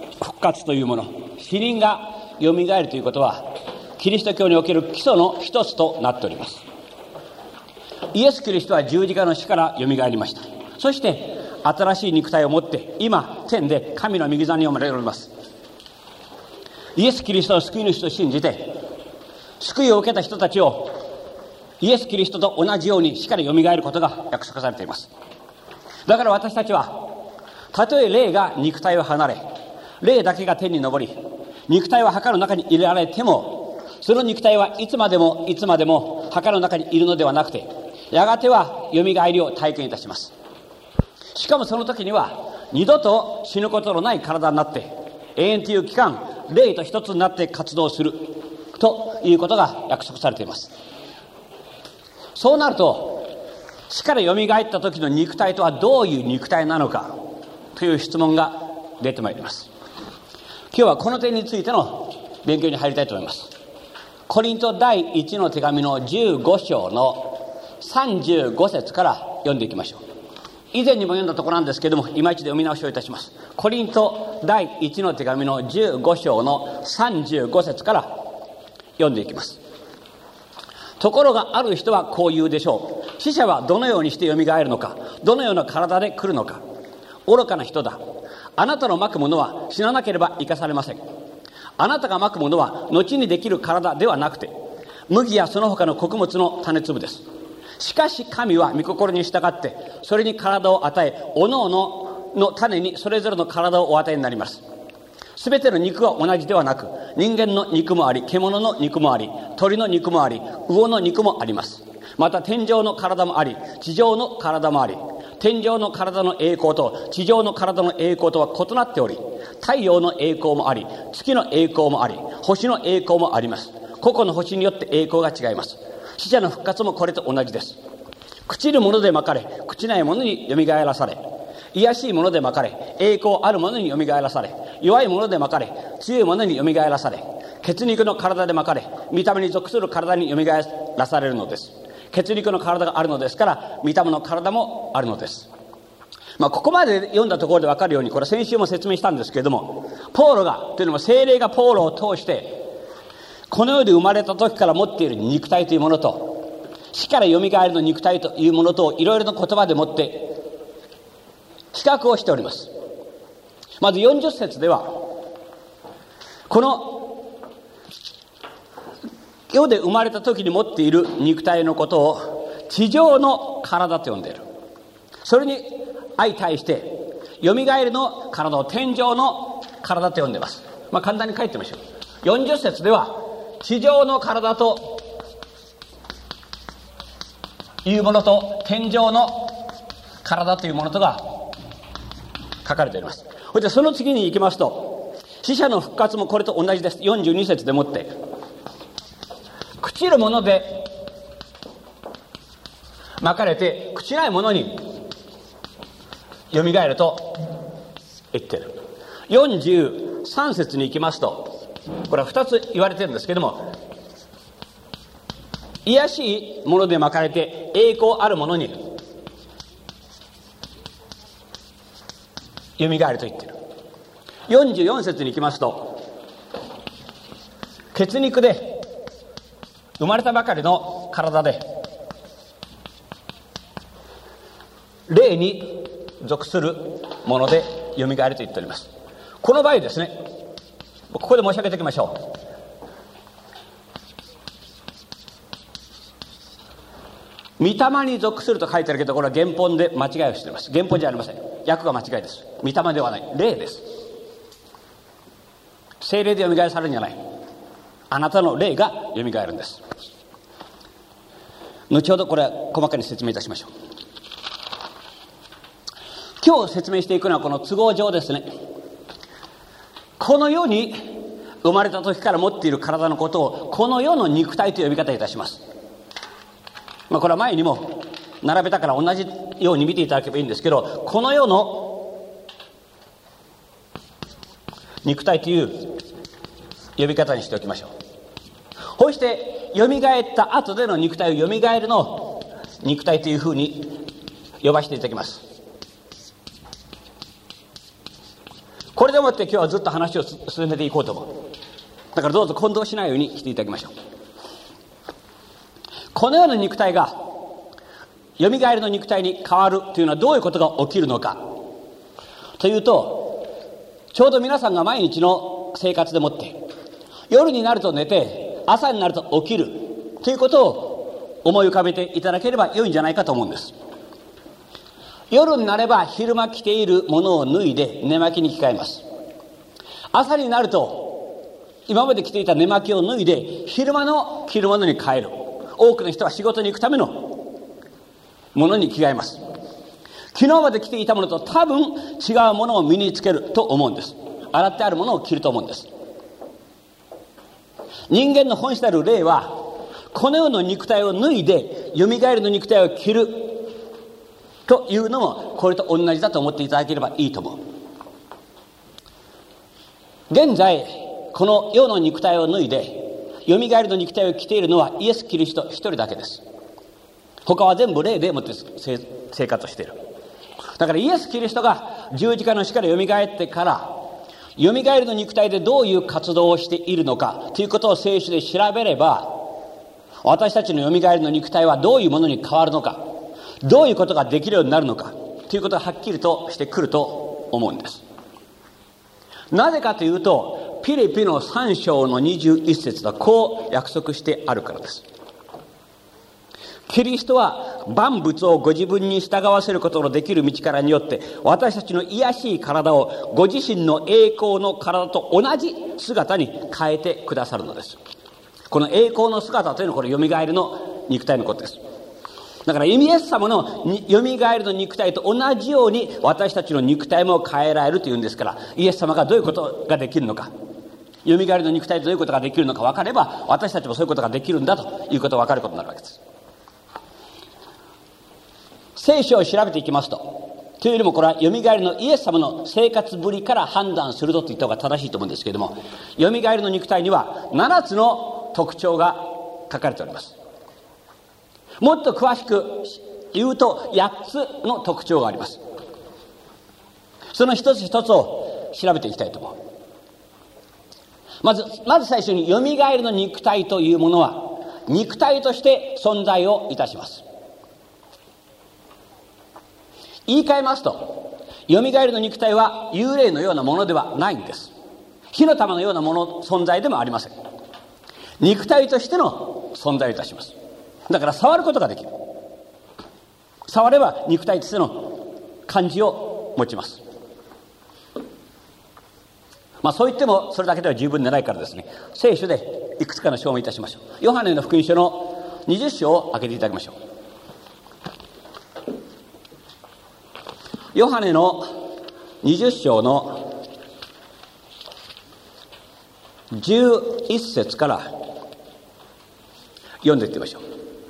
復活というもの、死人がよみがえるということは、キリスト教における基礎の一つとなっております。イエス・キリストは十字架の死からよみがえりました。そして新しい肉体を持って今天で神の御座におられます。イエス・キリストの救い主と信じて救いを受けた人たちをイエス・キリストと同じように死からよみがえることが約束されています。だから私たちは、たとえ霊が肉体を離れ、霊だけが天に昇り、肉体は墓の中に入れられても、その肉体はいつまでもいつまでも墓の中にいるのではなくて、やがてはよみがえりを体験いたします。しかもその時には二度と死ぬことのない体になって、永遠という期間霊と一つになって活動するということが約束されています。そうなると、死からよみがえった時の肉体とはどういう肉体なのかという質問が出てまいります。今日はこの点についての勉強に入りたいと思います。コリント第1の手紙の15章の35節から読んでいきましょう。以前にも読んだところなんですけれども、今一度読み直しをいたします。コリント第1の手紙の15章の35節から読んでいきます。ところがある人はこう言うでしょう。死者はどのようにしてよみがえるのか、どのような体で来るのか。愚かな人だ。あなたのまくものは死ななければ生かされません。あなたがまくものは後にできる体ではなくて、麦やその他の穀物の種粒です。しかし神は御心に従ってそれに体を与え、おのおのの種にそれぞれの体をお与えになります。すべての肉は同じではなく、人間の肉もあり、獣の肉もあり、鳥の肉もあり、魚の肉もあります。また天上の体もあり、地上の体もあり、天上の体の栄光と地上の体の栄光とは異なっており、太陽の栄光もあり、月の栄光もあり、星の栄光もあります。個々の星によって栄光が違います。死者の復活もこれと同じです。朽ちるものでまかれ、朽ちないものによみがえらされ、卑しいものでまかれ、栄光あるものによみがえらされ、弱いものでまかれ、強いものによみがえらされ、血肉の体でまかれ、御霊に属する体によみがえらされるのです。血肉の体があるのですから、御霊の体もあるのです。ここまで読んだところで分かるように、これ先週も説明したんですけれども、ポーロがというのも聖霊がポーロを通してこの世で生まれた時から持っている肉体というものと、死からよみがえりの肉体というものと、いろいろな言葉でもって比較をしております。まず40節では、この世で生まれた時に持っている肉体のことを地上の体と呼んでいる。それに相対してよみがえりの体を天上の体と呼んでいます。簡単に書いてみましょう。40節では地上の体というものと天上の体というものとが書かれております。その次に行きますと、死者の復活もこれと同じです。42節でもって、朽ちるものでまかれて朽ちないものによみがえると言っている。43節に行きますと、これは2つ言われているんですけども、卑しいものでまかれて栄光あるものによみがえると言っている。44節に行きますと、血肉で生まれたばかりの体で霊に属するものでよみがえると言っております。この場合ですね、ここで申し上げておきましょう。御霊に属すると書いてあるけど、これは原本で間違いをしています。原本じゃありません。訳が間違いです。御霊ではない、霊です。聖霊でよみがえらされるんじゃない。あなたの霊がよみがえるんです。後ほどこれは細かに説明いたしましょう。今日説明していくのはこの都合上ですね。この世に生まれた時から持っている体のことをこの世の肉体という呼び方いたします。これは前にも並べたから同じように見ていただけばいいんですけど、この世の肉体という呼び方にしておきましょう。そしてよみがえった後での肉体をよみがえるの肉体というふうに呼ばせていただきます。 これでもって今日はずっと話を進めていこうと思う。だからどうぞ混同しないようにしていただきましょう。このような肉体がよみがえりの肉体に変わるというのはどういうことが起きるのかというと、ちょうど皆さんが毎日の生活でもって夜になると寝て朝になると起きるということを思い浮かべていただければ良いんじゃないかと思うんです。夜になれば昼間着ているものを脱いで寝巻きに着替えます。朝になると今まで着ていた寝巻きを脱いで昼間の着るものに変える。多くの人は仕事に行くためのものに着替えます。昨日まで着ていたものと多分違うものを身につけると思うんです。洗ってあるものを着ると思うんです。人間の本質である霊はこの世の肉体を脱いでよみがえりの肉体を着るというのもこれと同じだと思っていただければいいと思う。現在この世の肉体を脱いでよみがえりの肉体を着ているのはイエス・キリスト一人だけです。他は全部霊でもって生活している。だからイエス・キリストが十字架の死からよみがえってからよみがえりの肉体でどういう活動をしているのかということを聖書で調べれば、私たちのよみがえりの肉体はどういうものに変わるのか、どういうことができるようになるのかということがはっきりとしてくると思うんです。なぜかというと、ピリピの3章の21節はこう約束してあるからです。キリストは万物をご自分に従わせることのできる道からによって私たちの卑しい体をご自身の栄光の体と同じ姿に変えてくださるのです。この栄光の姿というのはこれよみがえりの肉体のことです。だからイエス様のよみがえりの肉体と同じように私たちの肉体も変えられるというんですから、イエス様がどういうことができるのか、よみがえりの肉体とどういうことができるのか分かれば、私たちもそういうことができるんだということが分かることになるわけです。聖書を調べていきますというよりもこれはよみがえりのイエス様の生活ぶりから判断すると言った方が正しいと思うんですけれども、よみがえりの肉体には7つの特徴が書かれております。もっと詳しく言うと8つの特徴があります。その一つ一つを調べていきたいと思う。まず最初によみがえりの肉体というものは肉体として存在をいたします。言い換えますと、よみがえりの肉体は幽霊のようなものではないんです。火の玉のようなもの存在でもありません。肉体としての存在をいたします。だから触ることができる。触れば肉体としての感じを持ちます。そう言ってもそれだけでは十分でないからですね、聖書でいくつかの証明いたしましょう。ヨハネの福音書の20章を開けていただきましょう。ヨハネの20章の11節から読んでいってみましょう。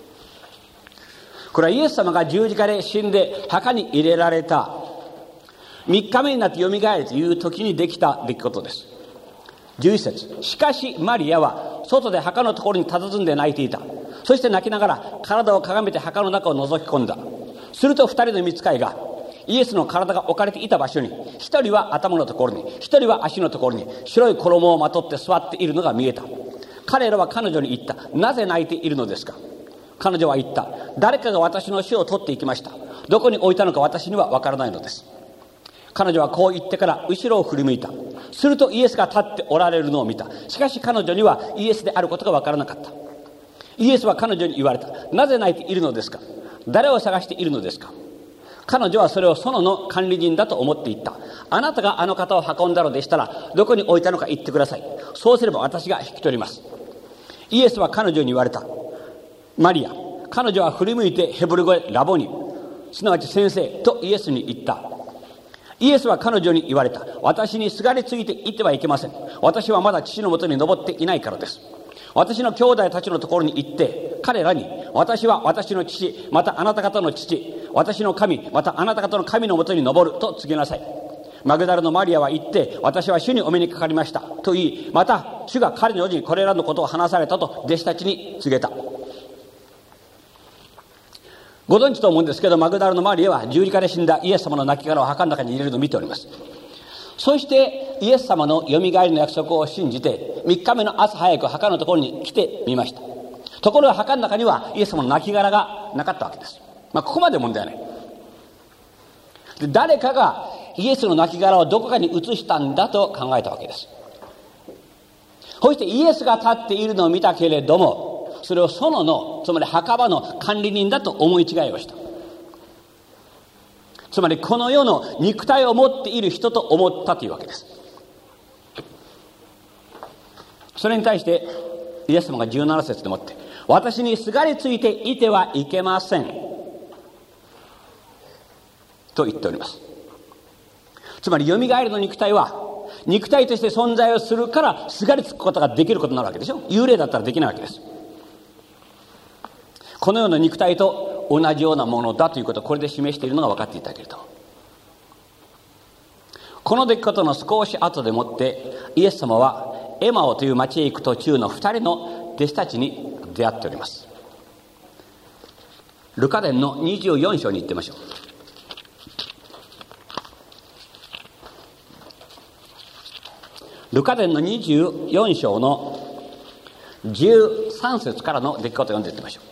これはイエス様が十字架で死んで墓に入れられた3日目になってよみがえるという時にできた出来事です。11節、しかしマリアは外で墓のところに佇んで泣いていた。そして泣きながら体をかがめて墓の中を覗き込んだ。すると2人の御使いがイエスの体が置かれていた場所に、一人は頭のところに、一人は足のところに白い衣をまとって座っているのが見えた。彼らは彼女に言った。なぜ泣いているのですか。彼女は言った。誰かが私の死を取っていきました。どこに置いたのか私にはわからないのです。彼女はこう言ってから後ろを振り向いた。するとイエスが立っておられるのを見た。しかし彼女にはイエスであることがわからなかった。イエスは彼女に言われた。なぜ泣いているのですか。誰を探しているのですか。彼女はそれを園の管理人だと思っていった。あなたがあの方を運んだのでしたらどこに置いたのか言ってください。そうすれば私が引き取ります。イエスは彼女に言われた。マリア。彼女は振り向いてヘブル語でラボニ、すなわち先生とイエスに言った。イエスは彼女に言われた。私にすがりついていってはいけません。私はまだ父のもとに登っていないからです。私の兄弟たちのところに行って彼らに、私は私の父、またあなた方の父、私の神、またあなた方の神のもとに登ると告げなさい。マグダラのマリアは言って、私は主にお目にかかりましたと言い、また主が彼女にこれらのことを話されたと弟子たちに告げた。ご存知と思うんですけど、マグダラのマリアは十字架で死んだイエス様の亡骸を墓の中に入れるのを見ております。 そしてイエス様のよみがえりの約束を信じて3日目の朝早く墓のところに来てみました。ところが墓の中にはイエス様の亡骸がなかったわけです。ここまで問題はない。で、誰かがイエスの亡骸をどこかに移したんだと考えたわけです。そしてイエスが立っているのを見たけれども、それを園の、つまり墓場の管理人だと思い違いをした。つまりこの世の肉体を持っている人と思ったというわけです。それに対してイエス様が17節でもって、私にすがりついていてはいけませんと言っております。つまりよみがえりの肉体は肉体として存在をするからすがりつくことができることになるわけでしょ。幽霊だったらできないわけです。このような肉体と同じようなものだということをこれで示しているのが分かっていたけれど、この出来事の少し後でもってイエス様はエマオという町へ行く途中の2人の弟子たちに出会っております。ルカ伝の24章に行ってみましょう。ルカ伝の24章の13節からの出来事を読んでいってみましょう。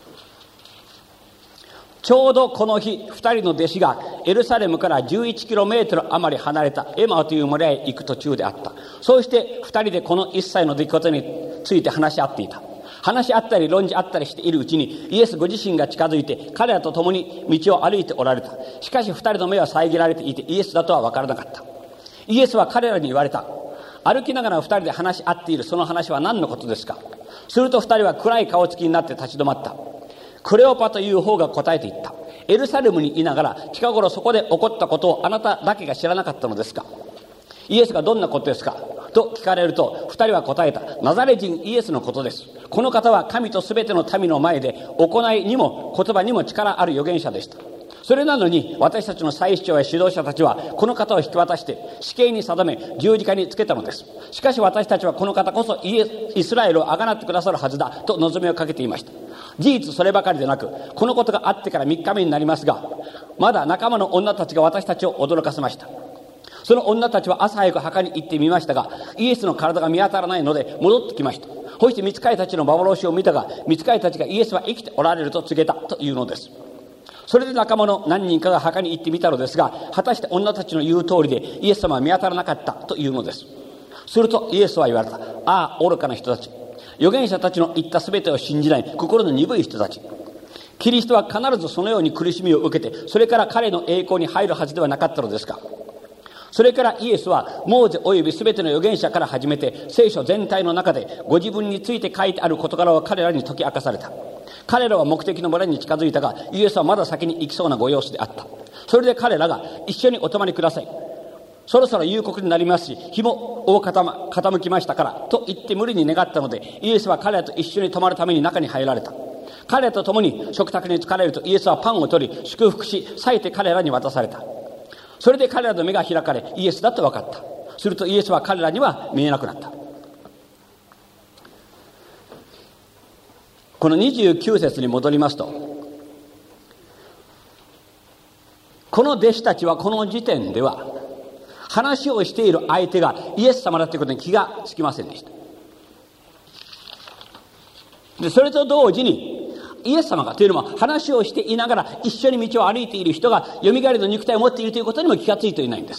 ちょうどこの日、2人の弟子がエルサレムから11キロメートル余り離れたエマオという村へ行く途中であった。そうして2人でこの一切の出来事について話し合っていた。話し合ったり論じ合ったりしているうちにイエスご自身が近づいて彼らと共に道を歩いておられた。しかし2人の目は遮られていてイエスだとは分からなかった。イエスは彼らに言われた。歩きながら2人で話し合っているその話は何のことですか。すると2人は暗い顔つきになって立ち止まった。クレオパという方が答えていった。エルサレムにいながら近頃そこで起こったことをあなただけが知らなかったのですか。イエスがどんなことですかと聞かれると2人は答えた。ナザレ人イエスのことです。この方は神とすべての民の前で行いにも言葉にも力ある預言者でした。それなのに私たちの祭司長や指導者たちはこの方を引き渡して死刑に定め十字架につけたのです。しかし私たちはこの方こそイスラエルをあがなってくださるはずだと望みをかけていました。事実そればかりでなく、このことがあってから3日目になりますが、まだ仲間の女たちが私たちを驚かせました。その女たちは朝早く墓に行ってみましたが、イエスの体が見当たらないので戻ってきました。そして御使いたちの幻を見たが、御使いたちがイエスは生きておられると告げたというのです。それで仲間の何人かが墓に行ってみたのですが、果たして女たちの言う通りでイエス様は見当たらなかったというのです。するとイエスは言われた。ああ、愚かな人たち。預言者たちの言った全てを信じない心の鈍い人たち。キリストは必ずそのように苦しみを受けて、それから彼の栄光に入るはずではなかったのですか。それからイエスはモーゼおよび全ての預言者から始めて聖書全体の中でご自分について書いてある事柄を彼らに解き明かされた。彼らは目的の村に近づいたが、イエスはまだ先に行きそうなご様子であった。それで彼らが一緒にお泊まりください。そろそろ夕刻になりますし、日も大傾きましたからと言って無理に願ったので、イエスは彼らと一緒に泊まるために中に入られた。彼らと共に食卓に疲れるとイエスはパンを取り祝福し裂いて彼らに渡された。それで彼らの目が開かれイエスだと分かった。するとイエスは彼らには見えなくなった。この29節に戻りますと、この弟子たちはこの時点では話をしている相手がイエス様だということに気がつきませんでした。でそれと同時にイエス様がというのも話をしていながら一緒に道を歩いている人がよみがえりの肉体を持っているということにも気がついていないんです。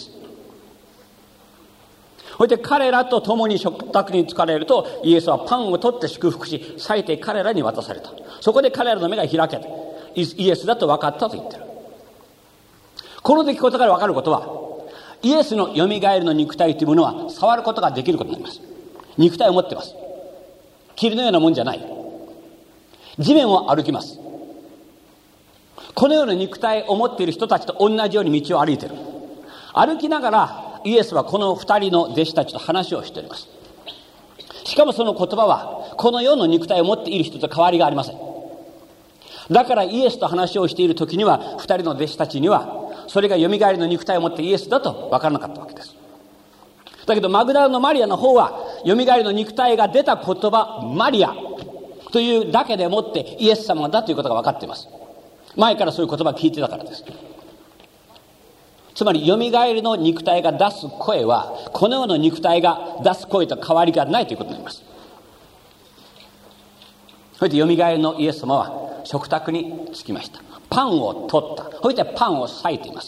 そして彼らと共に食卓に疲れるとイエスはパンを取って祝福し裂いて彼らに渡された。そこで彼らの目が開けてイエスだと分かったと言ってる。この出来事から分かることは、イエスのよみがえりの肉体というものは触ることができることになります。肉体を持っています。霧のようなもんじゃない。地面を歩きます。このような肉体を持っている人たちと同じように道を歩いている。歩きながらイエスはこの2人の弟子たちと話をしております。しかもその言葉はこの世の肉体を持っている人と変わりがありません。だからイエスと話をしている時には2人の弟子たちにはそれがよみがえりの肉体を持ってイエスだと分からなかったわけです。だけどマグダラのマリアの方はよみがえりの肉体が出た言葉マリアというだけでもってイエス様だということが分かっています。前からそういう言葉を聞いてたからです。 つまり、よみがえりの肉体が出す声は、この世の肉体が出す声と変わりがないということになります。そしてよみがえりのイエス様は食卓に着きました。パンを取った。そしてパンを裂いています。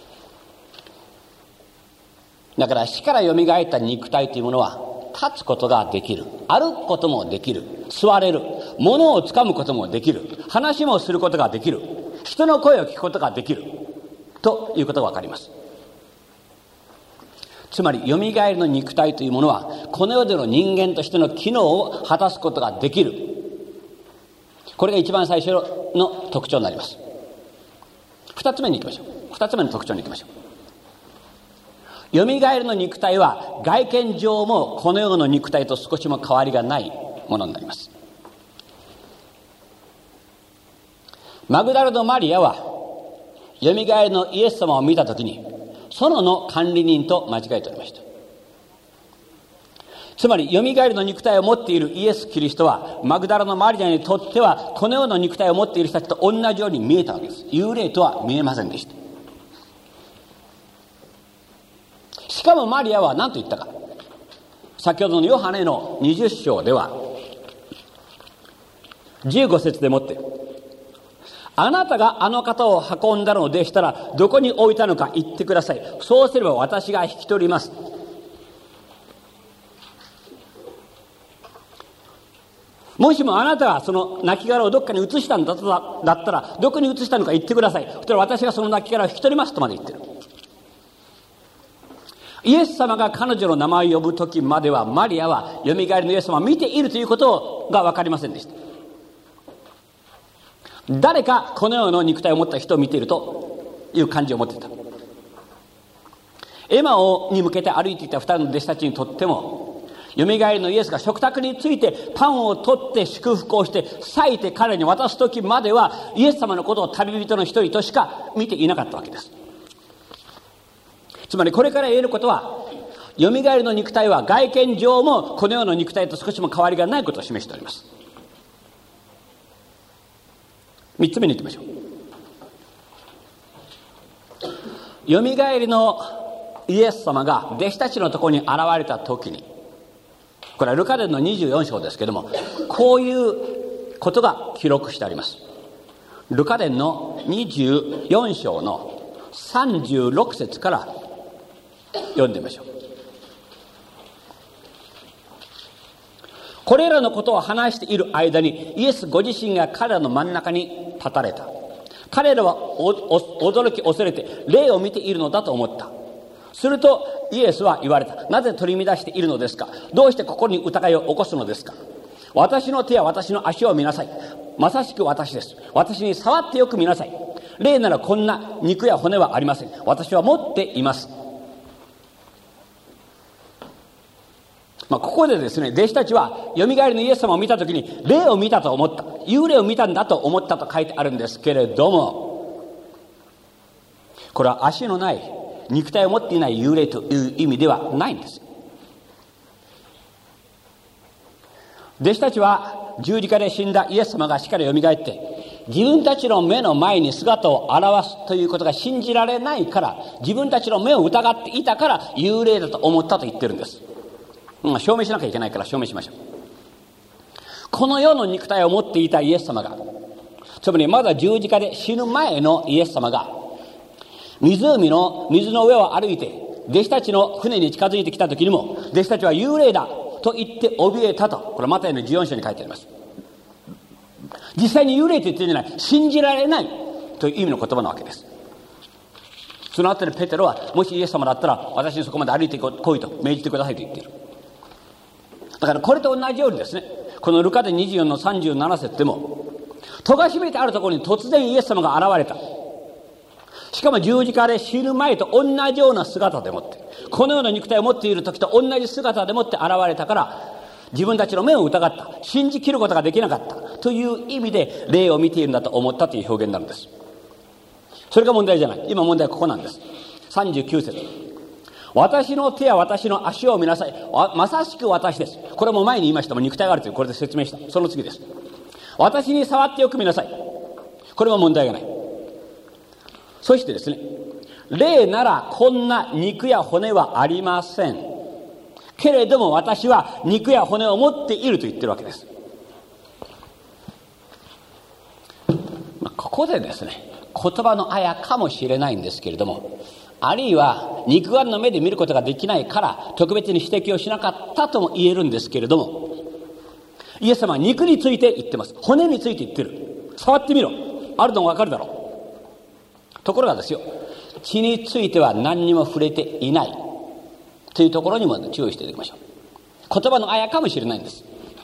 だから死からよみがえった肉体というものは、立つことができる。歩くこともできる。座れる。物を掴むこともできる。話もすることができる。人の声を聞くことができる。ということがわかります。つまり、よみがえりの肉体というものは、この世での人間としての機能を果たすことができる。これが一番最初の特徴になります。二つ目に行きましょう。二つ目の特徴に行きましょう。よみがえりの肉体は外見上もこの世の肉体と少しも変わりがないものになります。マグダラのマリアはよみがえりのイエス様を見たときに園の管理人と間違えておりました。つまり、よみがえりの肉体を持っているイエス・キリストは、マグダラのマリアにとっては、このような肉体を持っている人たちと同じように見えたわけです。幽霊とは見えませんでした。しかもマリアは何と言ったか。先ほどのヨハネの20章では、15節でもって、あなたがあの方を運んだのでしたら、どこに置いたのか言ってください。そうすれば私が引き取ります。もしもあなたがその亡骸をどっかに移したんだったら、どこに移したのか言ってください。そしたら私がその亡骸を引き取りますとまで言ってる。イエス様が彼女の名前を呼ぶ時までは、マリアはよみがえりのイエス様を見ているということが分かりませんでした。誰かこの世の肉体を持った人を見ているという感じを持っていた。エマオに向けて歩いていた二人の弟子たちにとっても、よみがえりのイエスが食卓についてパンを取って祝福をして裂いて彼に渡す時までは、イエス様のことを旅人の一人としか見ていなかったわけです。つまりこれから言えることは、よみがえりの肉体は外見上もこの世の肉体と少しも変わりがないことを示しております。三つ目に行きましょう。よみがえりのイエス様が弟子たちのところに現れた時に、これはルカ伝の24章ですけども、こういうことが記録してあります。ルカ伝の24章の36節から読んでみましょう。これらのことを話している間に、イエスご自身が彼らの真ん中に立たれた。彼らは驚き恐れて霊を見ているのだと思った。するとイエスは言われた。なぜ取り乱しているのですか。どうしてここに疑いを起こすのですか。私の手や私の足を見なさい。まさしく私です。私に触ってよく見なさい。霊ならこんな肉や骨はありません。私は持っています。ここでですね、弟子たちはよみがえりのイエス様を見たときに霊を見たと思った、幽霊を見たんだと思ったと書いてあるんですけれども、これは足のない肉体を持っていない幽霊という意味ではないんです。弟子たちは十字架で死んだイエス様が死からよみがえって自分たちの目の前に姿を現すということが信じられないから、自分たちの目を疑っていたから幽霊だと思ったと言ってるんです。証明しなきゃいけないから証明しましょう。この世の肉体を持っていたイエス様が、つまりまだ十字架で死ぬ前のイエス様が、湖の水の上を歩いて弟子たちの船に近づいてきた時にも、弟子たちは幽霊だと言って怯えたと、これマタイの14章に書いてあります。実際に幽霊と言ってるんじゃない、信じられないという意味の言葉なわけです。その後でペテロは、もしイエス様だったら私にそこまで歩いてこいと命じてくださいと言っている。だからこれと同じようにですね、このルカで24の37節でも、戸が閉めてあるところに突然イエス様が現れた。しかも十字架で死ぬ前と同じような姿でもって、このような肉体を持っている時と同じ姿でもって現れたから、自分たちの目を疑った、信じきることができなかったという意味で霊を見ているんだと思ったという表現になるんです。それが問題じゃない。今問題はここなんです。39節、私の手や私の足を見なさい。まさしく私です。これも前に言いました。も肉体があるというこれで説明した。その次です。私に触ってよく見なさい。これも問題がない。そしてですね、 霊ならこんな肉や骨はありません。けれども私は肉や骨を持っていると言ってるわけです。ここでですね、言葉のあやかもしれないんですけれども、あるいは肉眼の目で見ることができないから特別に指摘をしなかったとも言えるんですけれども、イエス様は肉について言ってます。骨について言ってる。触ってみろ、あるのが分かるだろう。ところがですよ、血については何にも触れていないというところにも注意していただきましょう。言葉のあやかもしれないんです。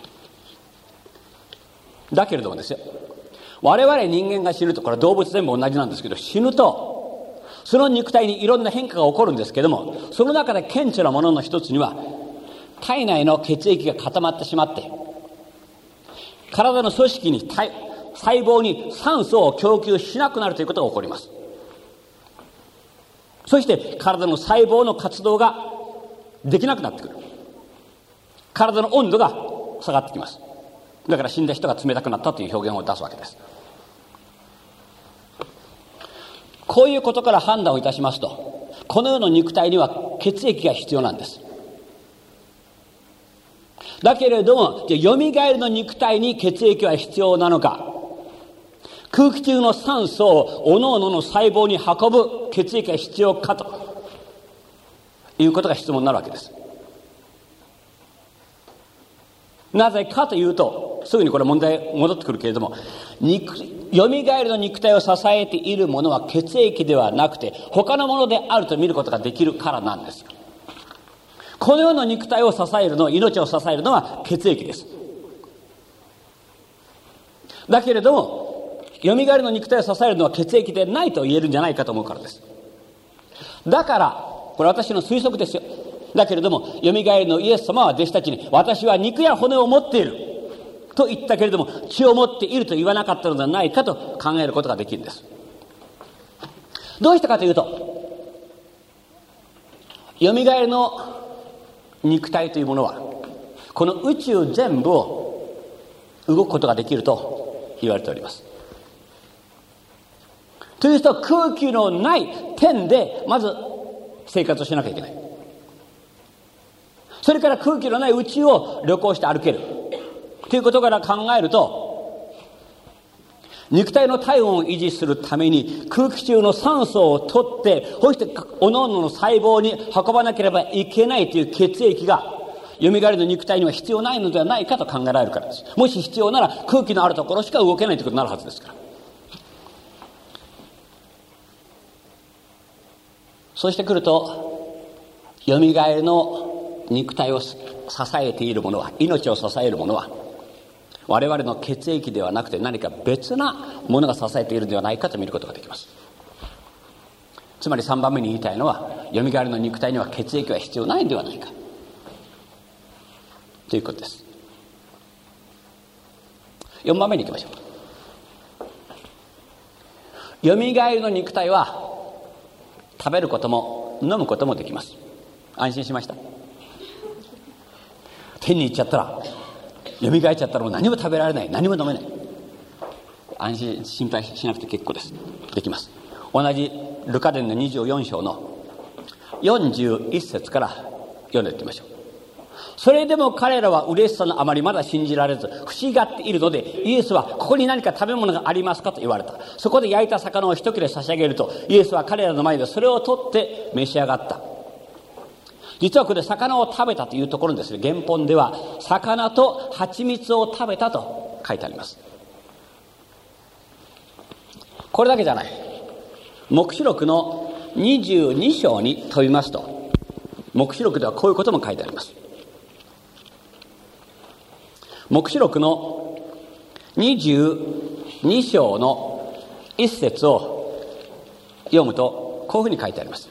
だけれどもですよ、我々人間が死ぬと、これは動物全部同じなんですけど、死ぬとその肉体にいろんな変化が起こるんですけども、その中で顕著なものの一つには、体内の血液が固まってしまって、体の組織に細胞に酸素を供給しなくなるということが起こります。そして体の細胞の活動ができなくなってくる。体の温度が下がってきます。だから死んだ人が冷たくなったという表現を出すわけです。こういうことから判断をいたしますと、この世の肉体には血液が必要なんです。だけれども、じゃあよみがえりの肉体に血液は必要なのか、空気中の酸素を各々の細胞に運ぶ血液が必要かということが質問になるわけです。なぜかというと、すぐにこれ問題戻ってくるけれども、よみがえりの肉体を支えているものは血液ではなくて他のものであると見ることができるからなんですよ。この世の肉体を支えるの、命を支えるのは血液です。だけれどもよみがえりの肉体を支えるのは血液でないと言えるんじゃないかと思うからです。だからこれ私の推測ですよ。だけれどもよみがえりのイエス様は弟子たちに、私は肉や骨を持っていると言ったけれども血を持っていると言わなかったのではないかと考えることができるんです。どうしてかというと、よみがえりの肉体というものはこの宇宙全部を動くことができると言われております。というと、空気のない天でまず生活をしなきゃいけない。それから空気のない宇宙を旅行して歩けるということから考えると、肉体の体温を維持するために空気中の酸素を取って、そして各々の細胞に運ばなければいけないという血液がよみがえりの肉体には必要ないのではないかと考えられるからです。もし必要なら空気のあるところしか動けないということになるはずですから。そうしてくると、よみがえりの肉体を支えているものは、命を支えるものは我々の血液ではなくて何か別なものが支えているのではないかと見ることができます。つまり3番目に言いたいのは、よみがえりの肉体には血液は必要ないのではないかということです。4番目に行きましょう。よみがえりの肉体は食べることも飲むこともできます。安心しました。天に行っちゃったら、よみがえっちゃったらもう何も食べられない、何も飲めない。安心、心配しなくて結構です。できます。同じルカ伝の24章の41節から読んでいってみましょう。それでも彼らは嬉しさのあまりまだ信じられず不思議がっているので、イエスはここに何か食べ物がありますかと言われた。そこで焼いた魚を一切れ差し上げると、イエスは彼らの前でそれを取って召し上がった。実はこれ魚を食べたというところにですね、原本では魚と蜂蜜を食べたと書いてあります。これだけじゃない。黙示録の22章に飛びますと、黙示録ではこういうことも書いてあります。黙示録の22章の1節を読むとこういうふうに書いてあります。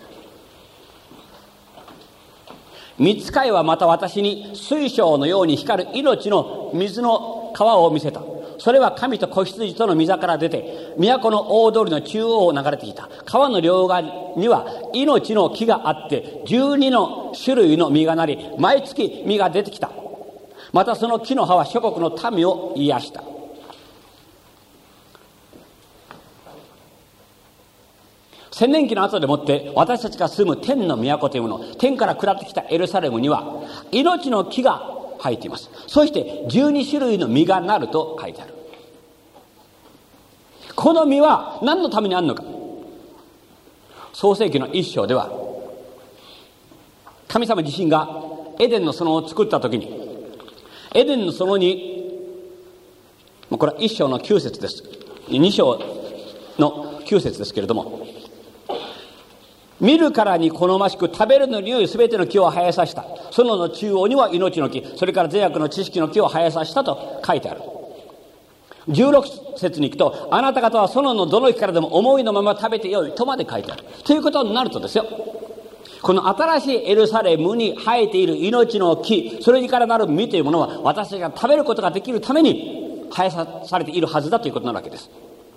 御使いはまた私に水晶のように光る命の水の川を見せた。それは神と子羊との御座から出て都の大通りの中央を流れてきた。川の両側には命の木があって12の種類の実がなり、毎月実が出てきた。またその木の葉は諸国の民を癒した。 千年期の後でもって私たちが住む天の都というもの、天から下ってきたエルサレムには命の木が生えています。そして12種類の実がなると書いてある。この実は何のためにあるのか。創世記の一章では、神様自身がエデンの園を作った時に、エデンの園に、これは一章の9節です。2章の9節ですけれども、見るからに好ましく食べるのに良いすべての木を生えさせた。園の中央には命の木、それから善悪の知識の木を生えさせたと書いてある。16節に行くと、あなた方は園のどの木からでも思いのまま食べてよいとまで書いてある。ということになるとですよ、この新しいエルサレムに生えている命の木、それからなる実というものは、私たちが食べることができるために生えされているはずだということなわけです。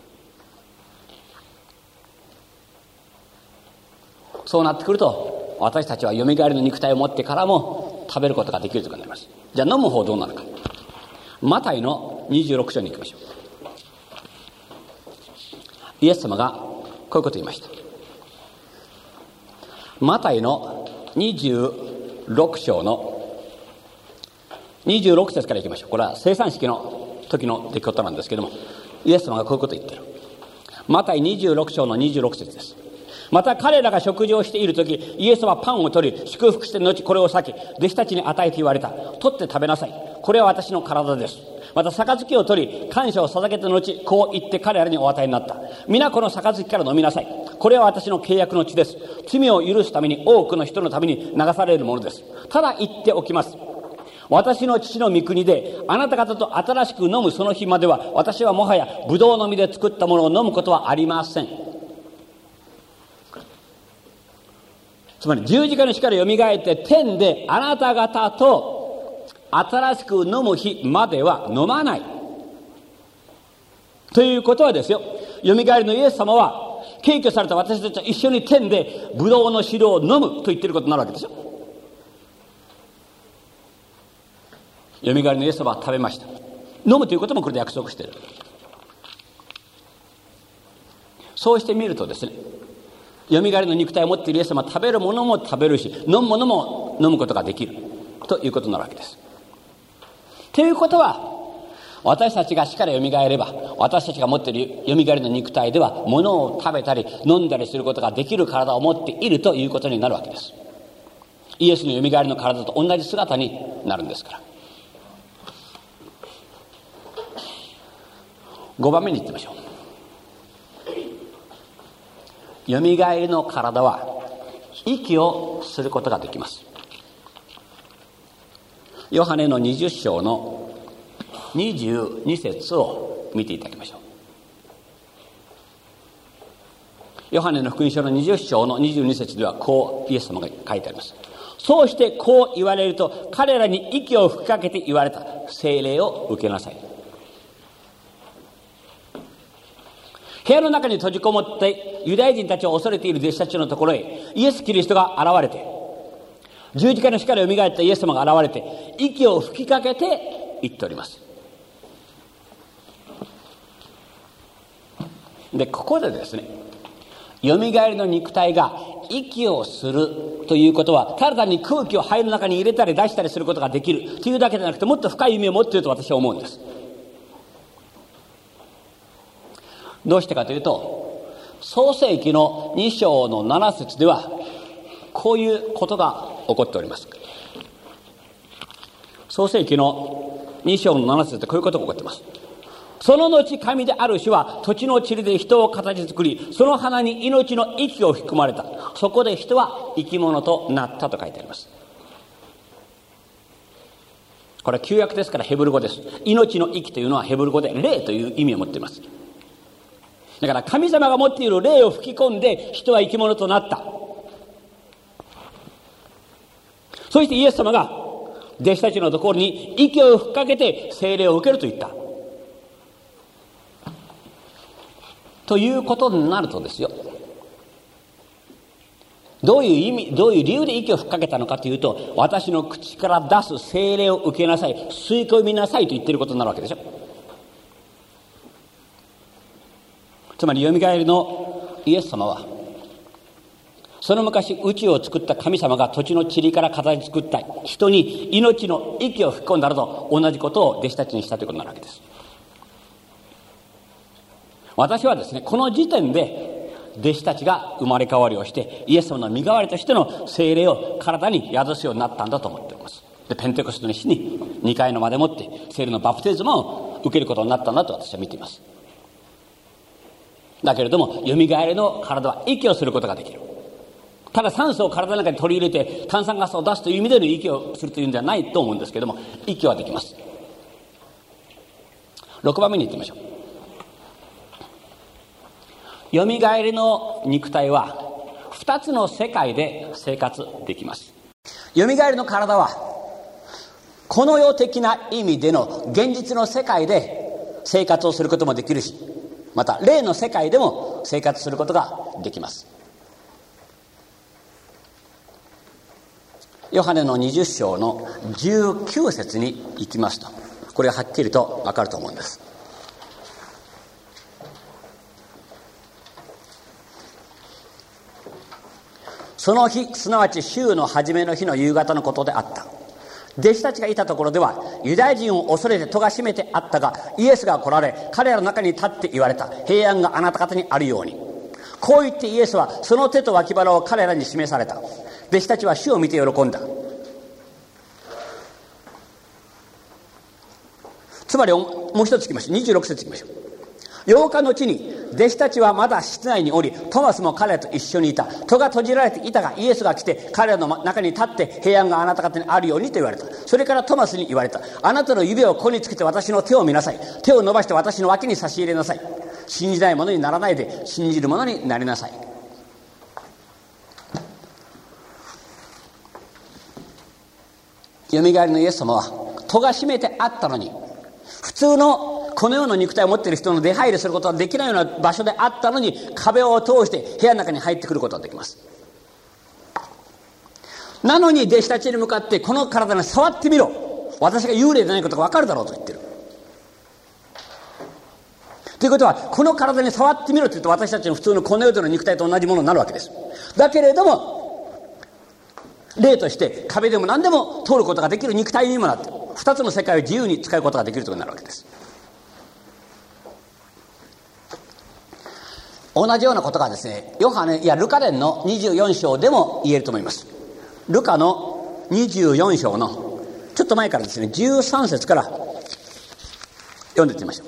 そうなってくると、私たちはよみがえりの肉体を持ってからも食べることができるということになります。じゃあ飲む方どうなるか。マタイの26章に行きましょう。イエス様がこういうことを言いました。マタイの26章の26節からいきましょう。これは生産式の時の出来事なんですけども、イエス様がこういうことを言っている。マタイ26章の26節です。また彼らが食事をしているとき、イエスはパンを取り、祝福して後これを裂き、弟子たちに与えて言われた。取って食べなさい。これは私の体です。また杯を取り、感謝を捧げた後、こう言って彼らにお与えになった。皆この杯から飲みなさい。これは私の契約の血です。罪を許すために多くの人のために流されるものです。ただ言っておきます。私の父の御国であなた方と新しく飲むその日までは、私はもはやブドウの実で作ったものを飲むことはありません。つまり十字架の死からよみがえって天であなた方と新しく飲む日までは飲まないということはですよ、よみがえりのイエス様は敬虚された私たちは一緒に天でブドウの汁を飲むと言っていることになるわけですよ。よみがえりのイエス様は食べました。飲むということもこれで約束している。そうしてみるとですね、よみがえりの肉体を持っているイエス様は食べるものも食べるし、飲むものも飲むことができるということになるわけです。ということは、私たちが死からよみがえれば、私たちが持っているよみがえりの肉体では物を食べたり飲んだりすることができる体を持っているということになるわけです。イエスのよみがえりの体と同じ姿になるんですから。5番目に行ってみましょう。よみがえりの体は息をすることができます。ヨハネの20章の22節を見ていただきましょう。ヨハネの福音書の20章の22節ではこうイエス様が書いてあります。そうしてこう言われると、彼らに息を吹きかけて言われた。聖霊を受けなさい。部屋の中に閉じこもってユダヤ人たちを恐れている弟子たちのところへイエス・キリストが現れて、十字架の死からよみがえったイエス様が現れて息を吹きかけて言っております。で、ここでですね、よみがえりの肉体が息をするということは、ただ単に空気を肺の中に入れたり出したりすることができるというだけでなくて、もっと深い意味を持っていると私は思うんです。どうしてかというと、創世記の2章の7節ではこういうことが起こっております。創世記の2章の7節でこういうことが起こっています。その後神である主は土地の塵で人を形作り、その花に命の息を吹き込まれた。そこで人は生き物となったと書いてあります。これは旧約ですからヘブル語です。命の息というのはヘブル語で霊という意味を持っています。だから神様が持っている霊を吹き込んで人は生き物となった。そしてイエス様が弟子たちのところに息を吹きかけて聖霊を受けると言ったということになるとですよ、どういう意味、どういう理由で息を吹きかけたのかというと、私の口から出す聖霊を受けなさい、吸い込みなさいと言っていることになるわけでしょ。つまりよみがえりのイエス様はその昔宇宙を作った神様が土地の塵から形作った人に命の息を吹き込んだのと同じことを弟子たちにしたということになるわけです。私はですね、この時点で弟子たちが生まれ変わりをしてイエス様の身代わりとしての聖霊を体に宿すようになったんだと思っております。でペンテコステの日に2回の間でもって聖霊のバプテスマを受けることになったんだと私は見ています。だけれどもよみがえりの体は息をすることができる。ただ酸素を体の中に取り入れて炭酸ガスを出すという意味での息をするというんではないと思うんですけれども、息はできます。6番目に行ってみましょう。よみがえりの肉体は2つの世界で生活できます。よみがえりの体はこの世的な意味での現実の世界で生活をすることもできるし、また霊の世界でも生活することができます。ヨハネの20章の19節に行きますと、これがはっきりと分かると思うんです。その日、すなわち週の初めの日の夕方のことであった。弟子たちがいたところではユダヤ人を恐れて戸が閉めてあったが、イエスが来られ彼らの中に立って言われた。平安があなた方にあるように。こう言ってイエスはその手と脇腹を彼らに示された。弟子たちは主を見て喜んだ。つまりもう一つ聞きましょう。26節聞きましょう。8日のうちに弟子たちはまだ室内におり、トマスも彼らと一緒にいた。戸が閉じられていたがイエスが来て彼らの中に立って平安があなた方にあるようにと言われた。それからトマスに言われた。あなたの指をここにつけて私の手を見なさい。手を伸ばして私の脇に差し入れなさい。信じない者にならないで信じる者になりなさい。よみがえりのイエス様は戸が閉めてあったのに、普通のこの世の肉体を持っている人の出入りすることができないような場所であったのに、壁を通して部屋の中に入ってくることができます。なのに弟子たちに向かってこの体に触ってみろ、私が幽霊でないことが分かるだろうと言ってる。ということはこの体に触ってみろと言うと、私たちの普通のこの世での肉体と同じものになるわけです。だけれども霊として壁でも何でも通ることができる肉体にもなって、2つの世界を自由に使うことができるということになるわけです。同じようなことがですね、ルカ伝の24章でも言えると思います。ルカの24章のちょっと前からですね、13節から読んでいってみましょ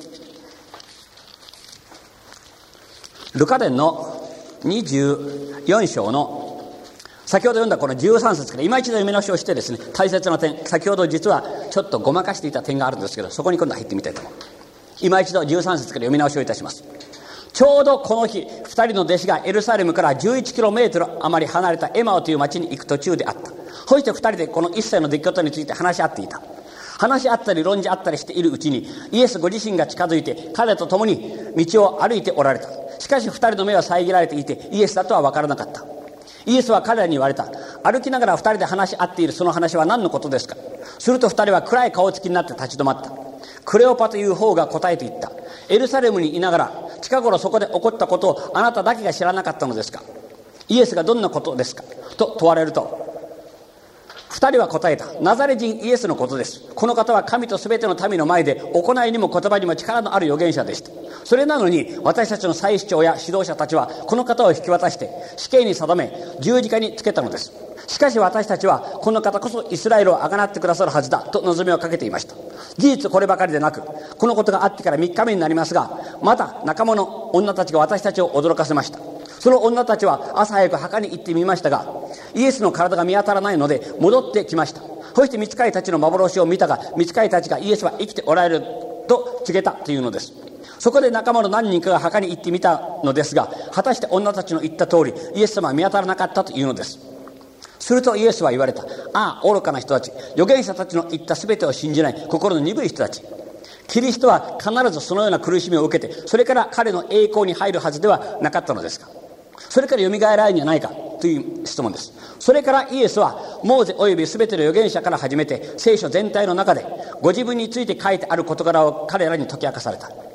う。ルカ伝の24章の先ほど読んだこの13節から今一度読み直しをしてですね、大切な点、先ほど実はちょっとごまかしていた点があるんですけど、そこに今度は入ってみたいと思う。今一度13節から読み直しをいたします。ちょうどこの日、2人の弟子がエルサレムから11キロメートル余り離れたエマオという町に行く途中であった。そして2人でこの一切の出来事について話し合っていた。話し合ったり論じ合ったりしているうちに、イエスご自身が近づいて彼と共に道を歩いておられた。しかし2人の目は遮られていてイエスだとは分からなかった。イエスは彼らに言われた。歩きながら2人で話し合っているその話は何のことですか。すると2人は暗い顔つきになって立ち止まった。クレオパという方が答えて言った。エルサレムにいながら近頃そこで起こったことをあなただけが知らなかったのですか。イエスがどんなことですかと問われると、2人は答えた。ナザレ人イエスのことです。この方は神とすべての民の前で行いにも言葉にも力のある預言者でした。それなのに私たちの祭司長や指導者たちはこの方を引き渡して死刑に定め十字架につけたのです。しかし私たちはこの方こそイスラエルをあがなってくださるはずだと望みをかけていました。事実こればかりでなく、このことがあってから3日目になりますが、また仲間の女たちが私たちを驚かせました。その女たちは朝早く墓に行ってみましたが、イエスの体が見当たらないので戻ってきました。そして御使いたちの幻を見たが、御使いたちがイエスは生きておられると告げたというのです。そこで仲間の何人かが墓に行ってみたのですが、果たして女たちの言った通りイエス様は見当たらなかったというのです。するとイエスは言われた。ああ愚かな人たち、預言者たちの言った全てを信じない心の鈍い人たち。キリストは必ずそのような苦しみを受けて、それから彼の栄光に入るはずではなかったのですか。それからよみがえられるんじゃないかという質問です。それからイエスはモーゼおよび全ての預言者から始めて聖書全体の中でご自分について書いてある事柄を彼らに解き明かされた。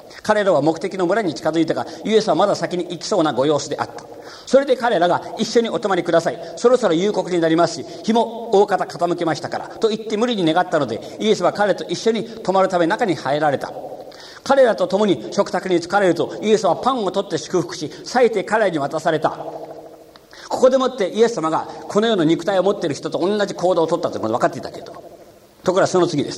彼らは目的の村に近づいたが、イエスはまだ先に行きそうなご様子であった。それで彼らが、一緒にお泊まりください。そろそろ夕刻になりますし、日も大方傾けましたから。と言って無理に願ったので、イエスは彼と一緒に泊まるため中に入られた。彼らと共に食卓に疲れると、イエスはパンを取って祝福し、裂いて彼らに渡された。ここでもってイエス様がこの世の肉体を持っている人と同じ行動を取ったということが分かっていたけれど、ところがその次です。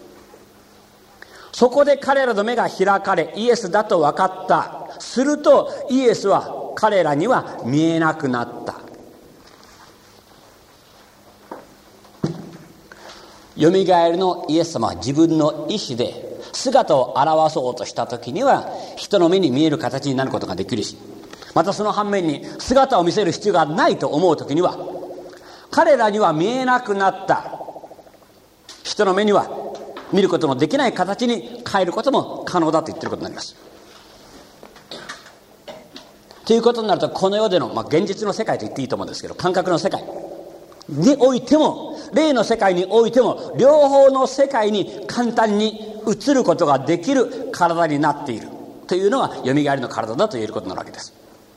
そこで彼らの目が開かれ、イエスだと分かった。するとイエスは彼らには見えなくなった。よみがえりのイエス様は自分の意志で姿を現そうとした時には人の目に見える形になることができるし、またその反面に姿を見せる必要がないと思う時には彼らには見えなくなった、人の目には見ることのできない形に変えることも可能だと言っていることになります。ということになると、この世での、現実の世界と言っていいと思うんですけど、感覚の世界においても霊の世界においても両方の世界に簡単に移ることができる体になっているというのがよみがえりの体だと言えることなわけです。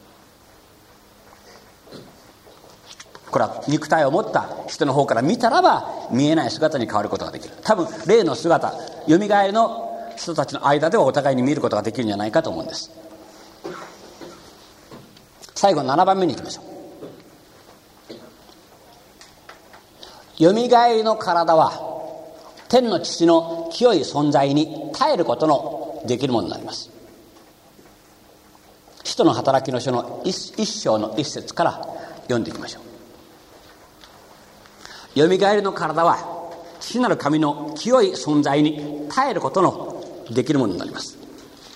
これは肉体を持った人の方から見たらば見えない姿に変わることができる。多分霊の姿、よみがえりの人たちの間ではお互いに見ることができるんじゃないかと思うんです。最後7番目に行きましょう。よみがえりの体は天の父の清い存在に耐えることのできるものになります。使徒の働きの書の一章の一節から読んでいきましょう。よみがえりの体は父なる神の清い存在に耐えることのできるものになります。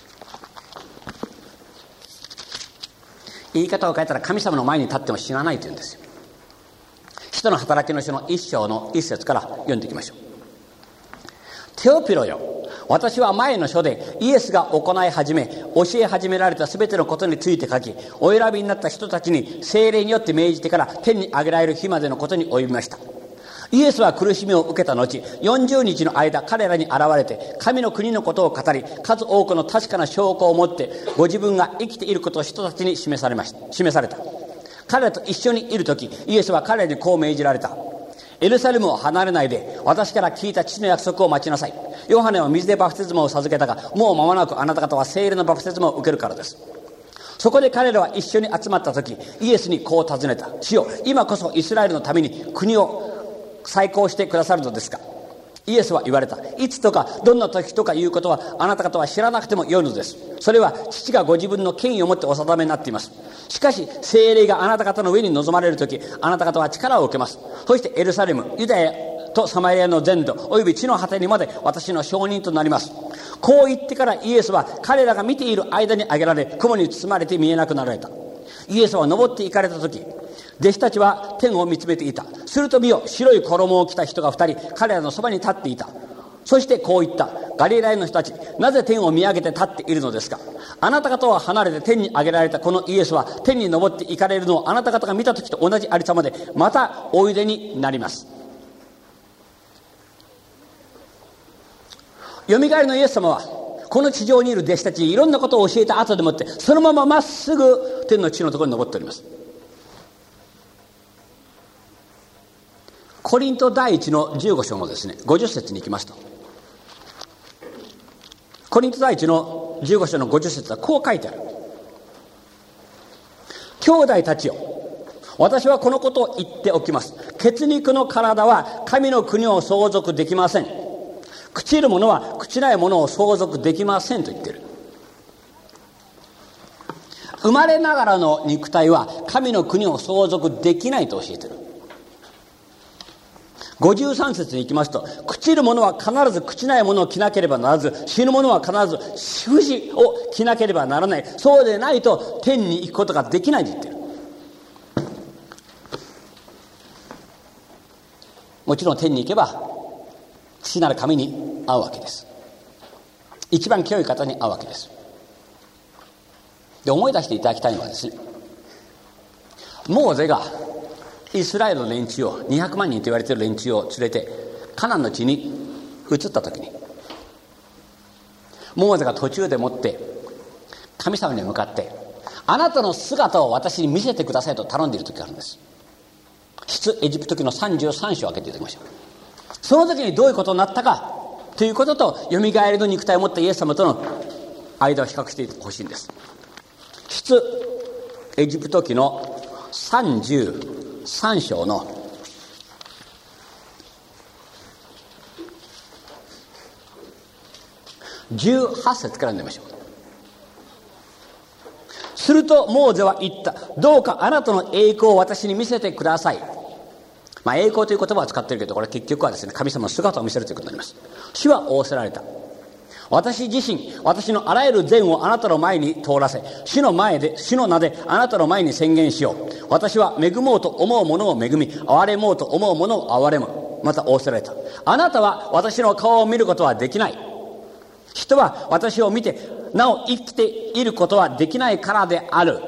言い方を変えたら、神様の前に立っても死なないというんですよ。使徒の働きの書の一章の一節から読んでいきましょう。テオピロよ、私は前の書でイエスが行い始め教え始められたすべてのことについて書き、お選びになった人たちに聖霊によって命じてから天に上げられる日までのことに及びました。イエスは苦しみを受けた後、40日の間彼らに現れて神の国のことを語り、数多くの確かな証拠を持ってご自分が生きていることを人たちに示された。彼らと一緒にいるとき、イエスは彼らにこう命じられた。エルサレムを離れないで私から聞いた父の約束を待ちなさい。ヨハネは水でバプテスマを授けたが、もう間もなくあなた方は聖霊のバプテスマを受けるからです。そこで彼らは一緒に集まったとき、イエスにこう尋ねた。主よ、今こそイスラエルのために国を再興してくださるのですか。イエスは言われた。いつとかどんな時とかいうことはあなた方は知らなくてもよいのです。それは父がご自分の権威を持ってお定めになっています。しかし聖霊があなた方の上に臨まれる時、あなた方は力を受けます。そしてエルサレム、ユダヤとサマリアの全土および地の果てにまで私の証人となります。こう言ってからイエスは彼らが見ている間に上げられ、雲に包まれて見えなくなられた。イエスは登って行かれた時、弟子たちは天を見つめていた。すると見よ、白い衣を着た人が2人彼らのそばに立っていた。そしてこう言った。ガリラヤの人たち、なぜ天を見上げて立っているのですか。あなた方は離れて天に上げられたこのイエスは天に昇って行かれるのをあなた方が見た時と同じありさまでまたおいでになります。よみがえりのイエス様はこの地上にいる弟子たちにいろんなことを教えた後でもって、そのまままっすぐ天の地のところに昇っております。コリント第一の15章のですね、50節に行きますと、コリント第一の15章の50節はこう書いてある。兄弟たちよ、私はこのことを言っておきます。血肉の体は神の国を相続できません。朽ちるものは朽ちないものを相続できませんと言っている。生まれながらの肉体は神の国を相続できないと教えている。53節に行きますと、朽ちるものは必ず朽ちないものを着なければならず、死ぬものは必ず死不死を着なければならない。そうでないと天に行くことができないと言っている。もちろん天に行けば父なる神に会うわけです。一番清い方に会うわけです。で、思い出していただきたいのはですね、モーゼがイスラエルの連中を200万人と言われている連中を連れてカナンの地に移った時に、 モーゼが途中でもって神様に向かって、あなたの姿を私に見せてくださいと頼んでいる時があるんです。出エジプト記の33章を開けていただきましょう。その時にどういうことになったかということと、よみがえりの肉体を持ったイエス様との間を比較してほしいんです。出エジプト記の33章の18節から読みましょう。するとモーゼは言った。どうかあなたの栄光を私に見せてください。栄光という言葉を使っているけど、これ結局はですね、神様の姿を見せるということになります。主は仰せられた。私自身、私のあらゆる善をあなたの前に通らせ、主の名であなたの前に宣言しよう。私は恵もうと思うものを恵み、憐れもうと思うものを憐れむ。また仰せられた。あなたは私の顔を見ることはできない。人は私を見てなお生きていることはできないからである。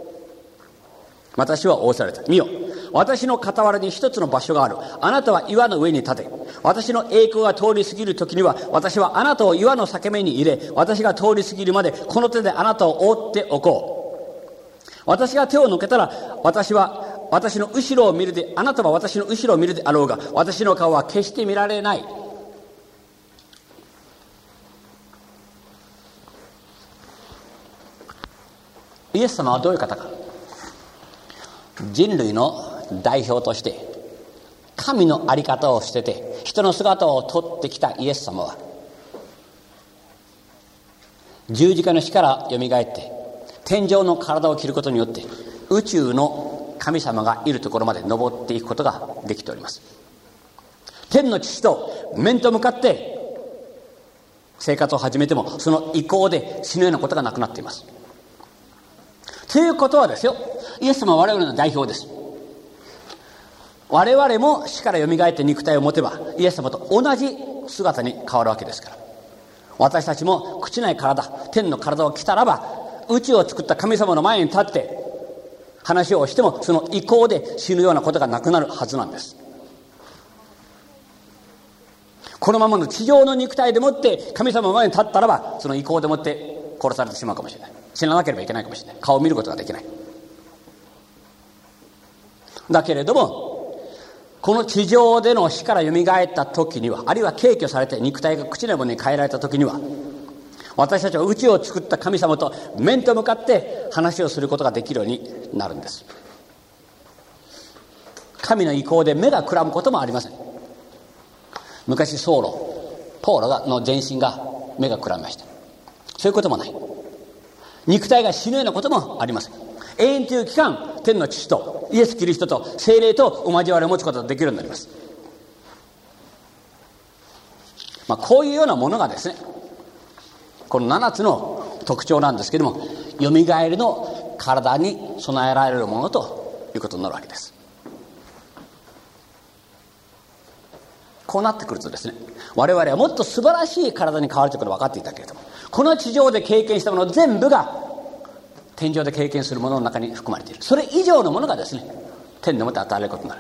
私は仰せられた。見よ、私の傍らに一つの場所がある。あなたは岩の上に立て。私の栄光が通り過ぎる時には、私はあなたを岩の裂け目に入れ、私が通り過ぎるまでこの手であなたを覆っておこう。私が手を抜けたら、私は私の後ろを見るで、あなたは私の後ろを見るであろうが、私の顔は決して見られない。イエス様はどういう方か。人類の代表として神の在り方を捨てて人の姿を取ってきたイエス様は、十字架の死からよみがえって天上の体を着ることによって宇宙の神様がいるところまで登っていくことができております。天の父と面と向かって生活を始めても、その意向で死ぬようなことがなくなっています。ということはですよ、イエス様は我々の代表です。我々も死からよみがえって肉体を持てば、イエス様と同じ姿に変わるわけですから、私たちも朽ちない体、天の体を着たらば、宇宙を作った神様の前に立って話をしても、その意向で死ぬようなことがなくなるはずなんです。このままの地上の肉体でもって神様の前に立ったらば、その意向でもって殺されてしまうかもしれない。死ななければいけないかもしれない。顔を見ることができない。だけれども、この地上での死からよみがえった時には、あるいは軽挙されて肉体が朽ちないものに変えられた時には、私たちは宇宙を作った神様と面と向かって話をすることができるようになるんです。神の意向で目がくらむこともありません。昔ポーロの全身が目がくらみました。そういうこともない。肉体が死ぬようなこともありません。永遠という期間、天の父とイエス・キリストと聖霊とお交わりを持つことができるようになります。こういうようなものがですね、この7つの特徴なんですけれども、よみがえりの体に備えられるものということになるわけです。こうなってくるとですね、我々はもっと素晴らしい体に変わるということが分かっていたけれども、この地上で経験したもの全部が天上で経験するものの中に含まれている。それ以上のものがですね、天でもって与えられることになる。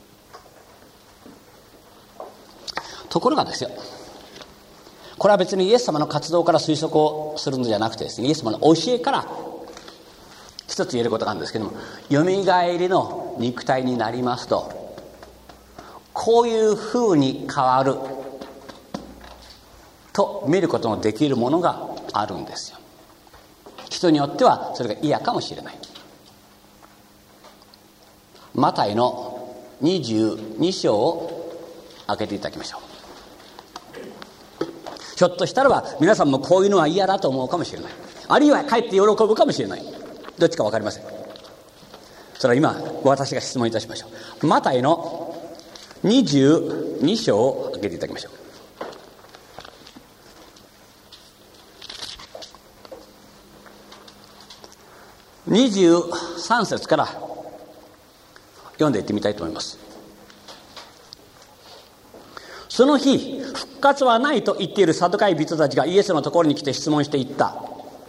ところがですよ、これは別にイエス様の活動から推測をするのじゃなくてですね、イエス様の教えから一つ言えることがあるんですけども、よみがえりの肉体になりますと、こういうふうに変わると見ることのできるものがあるんですよ。人によってはそれが嫌かもしれない。マタイの22章を開けていただきましょう。ひょっとしたらば皆さんもこういうのは嫌だと思うかもしれない。あるいはかえって喜ぶかもしれない。どっちか分かりません。それは今私が質問いたしましょう。マタイの22章を開けていただきましょう。23節から読んでいってみたいと思います。その日、復活はないと言っているサドカイ人たちがイエスのところに来て質問していった。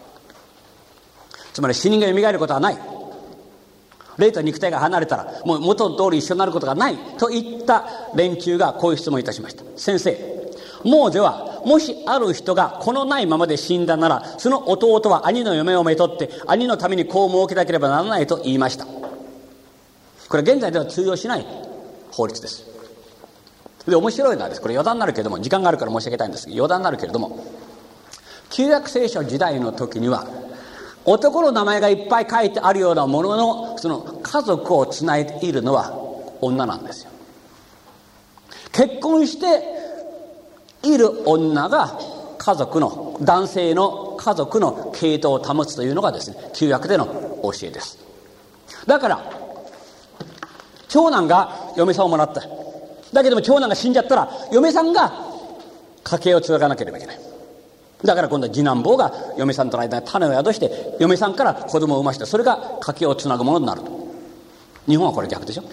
つまり死人がよみがえることはない、霊と肉体が離れたらもう元通り一緒になることがないといった連中がこういう質問をいたしました。先生、モーゼはも、もしある人が子のないままで死んだなら、その弟は兄の嫁をめとって兄のために子を設けなければならないと言いました。これ現在では通用しない法律です。で、面白いのはです、これ余談になるけれども、時間があるから申し上げたいんですけど、余談になるけれども、旧約聖書時代の時には男の名前がいっぱい書いてあるようなものの、その家族をつないでいるのは女なんですよ。結婚している女が家族の、男性の家族の系統を保つというのがですね、旧約での教えです。だから長男が嫁さんをもらった。だけども長男が死んじゃったら嫁さんが家計を継がなければいけない。だから今度は次男坊が嫁さんとの間に種を宿して嫁さんから子供を産まして、それが家計をつなぐものになると。日本はこれ逆でしょ。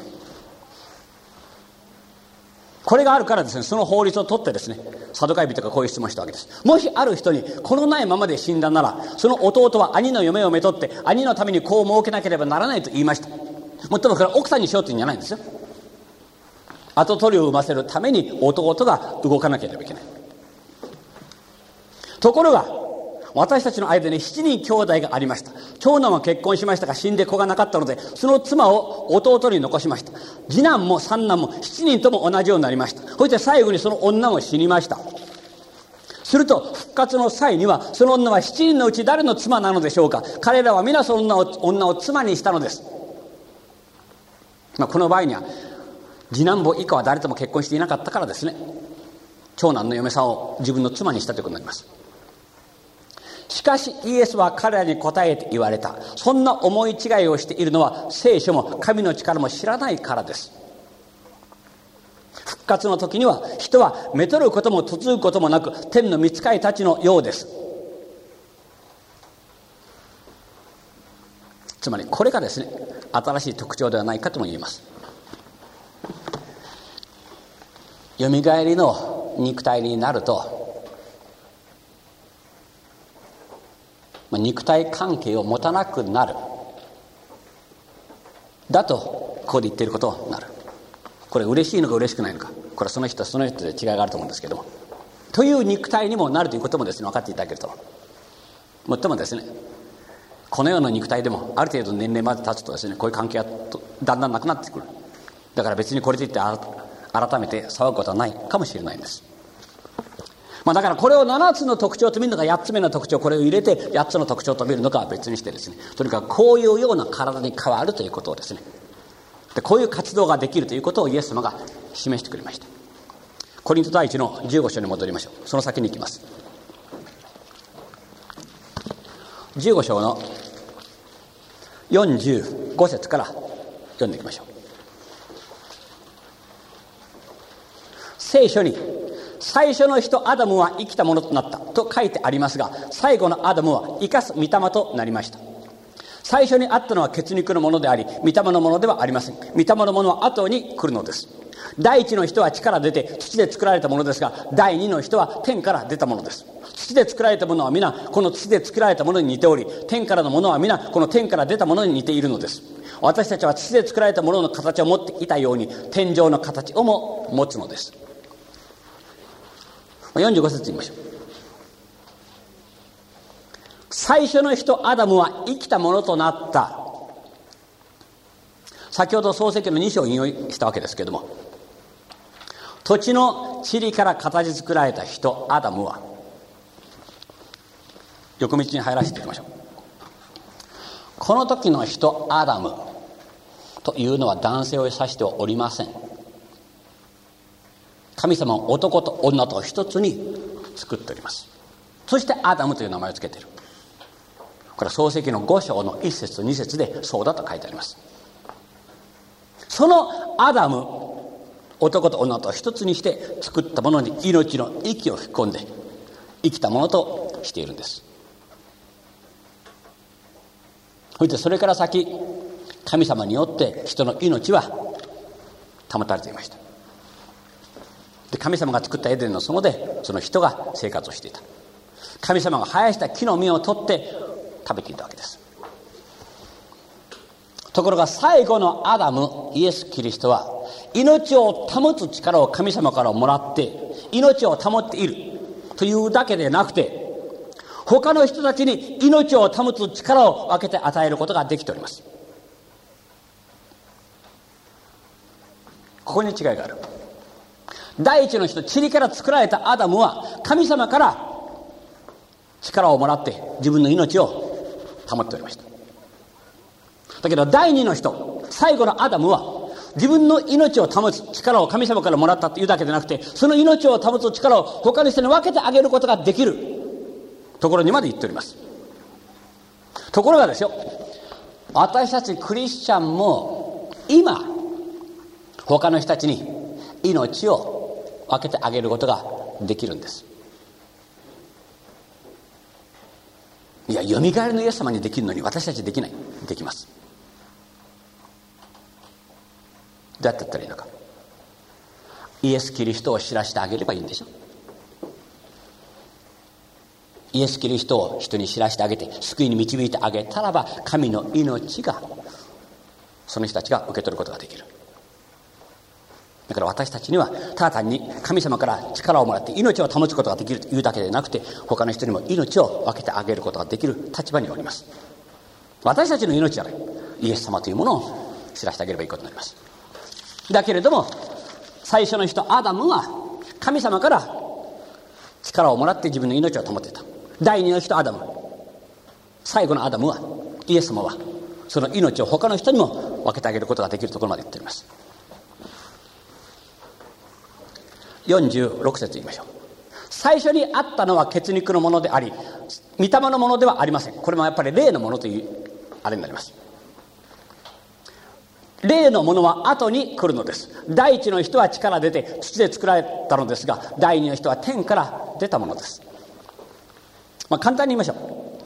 これがあるからですね、その法律を取ってですね、サドカイ人がこういう質問したわけです。もしある人に子のないままで死んだなら、その弟は兄の嫁をめとって兄のために子を設けなければならないと言いました。もっともこれは奥さんにしようというんじゃないんですよ。跡取りを産ませるために弟が動かなければいけない。ところが私たちの間に7人兄弟がありました。長男は結婚しましたが死んで子がなかったので、その妻を弟に残しました。次男も三男も7人とも同じようになりました。そして最後にその女も死にました。すると復活の際には、その女は7人のうち誰の妻なのでしょうか。彼らは皆その女を妻にしたのです。この場合には次男坊以下は誰とも結婚していなかったからですね、長男の嫁さんを自分の妻にしたということになります。しかしイエスは彼らに答えて言われた。そんな思い違いをしているのは聖書も神の力も知らないからです。復活の時には人はめとることも嫁ぐこともなく天の御使いたちのようです。つまりこれがですね、新しい特徴ではないかとも言えます。よみがえりの肉体になると、肉体関係を持たなくなる。だとここで言っていることになる。これ嬉しいのか嬉しくないのか、これはその人その人で違いがあると思うんですけども、という肉体にもなるということもですね、分かっていただけると。もっともですね、このような肉体でもある程度の年齢まで経つとですね、こういう関係がだんだんなくなってくる。だから別にこれといって改めて騒ぐことはないかもしれないんです。だからこれを7つの特徴と見るのか8つ目の特徴、これを入れて8つの特徴と見るのかは別にしてですね、とにかくこういうような体に変わるということをですね、でこういう活動ができるということをイエス様が示してくれました。コリント第一の15章に戻りましょう。その先に行きます。15章の45節から読んでいきましょう。聖書に最初の人アダムは生きたものとなったと書いてありますが、最後のアダムは生かす御霊となりました。最初にあったのは血肉のものであり、御霊のものではありません。御霊のものは後に来るのです。第一の人は地から出て土で作られたものですが、第二の人は天から出たものです。土で作られたものは皆この土で作られたものに似ており、天からのものは皆この天から出たものに似ているのです。私たちは土で作られたものの形を持っていたように、天上の形をも持つのです。45節言いましょう。最初の人アダムは生きたものとなった。先ほど創世記の2章を引用したわけですけれども、土地の塵から形作られた人アダムは、横道に入らせていきましょう。この時の人アダムというのは男性を指してはおりません。神様は男と女と一つに作っております。そしてアダムという名前を付けている。これは創世記の5章の1節と2節でそうだと書いてあります。そのアダム、男と女と一つにして作ったものに命の息を吹き込んで生きたものとしているんです。そしてそれから先、神様によって人の命は保たれていました。で、神様が作ったエデンの園でその人が生活をしていた。神様が生やした木の実を取って食べていたわけです。ところが最後のアダム、イエス・キリストは命を保つ力を神様からもらって命を保っている。 というだけでなくて、他の人たちに命を保つ力を分けて与えることができております。ここに違いがある。第一の人、塵から作られたアダムは神様から力をもらって自分の命を保っておりました。だけど第二の人、最後のアダムは自分の命を保つ力を神様からもらったというだけでなくて、その命を保つ力を他の人に分けてあげることができるところにまで行っております。ところがですよ、私たちクリスチャンも今他の人たちに命を分けてあげることができるんです。いや、よみがえりのイエス様にできるのに私たちできない。できます。どうやってやったらいいのか。イエス・キリストを知らせてあげればいいんでしょ。イエス・キリストを人に知らせてあげて救いに導いてあげたらば、神の命がその人たちが受け取ることができる。だから私たちにはただ単に神様から力をもらって命を保つことができるというだけでなくて、他の人にも命を分けてあげることができる立場におります。私たちの命じゃない、イエス様というものを知らせてあげればいいことになります。だけれども最初の人アダムは神様から力をもらって自分の命を保っていた。第二の人アダム、最後のアダムはイエス様はその命を他の人にも分けてあげることができるところまで言っております。46節言いましょう。最初にあったのは血肉のものであり、御霊のものではありません。これもやっぱり霊のものというあれになります。霊のものは後に来るのです。第一の人は地から出て土で作られたのですが、第二の人は天から出たものです。簡単に言いましょう。